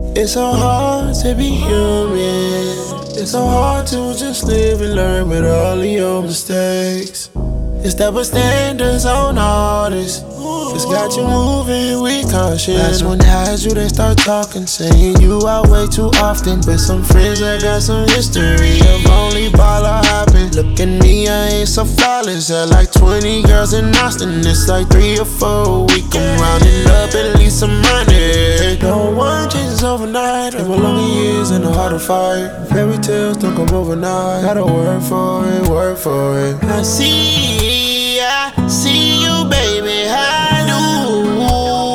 It's so hard to be human. It's so hard to just live and learn with all of your mistakes. It's double standards on all this. It's got you moving with caution. Last one has you, they start talking, saying you out way too often. But some friends that got some history of only baller hopping. Look at me, I ain't so flawless. Had like 20 girls in Austin. It's like 3 or 4 a week. I'm rounding up at least some money. No one changes overnight. It will longer years and a harder fight. Fairy tales don't come overnight. Gotta work for it, work for it. I see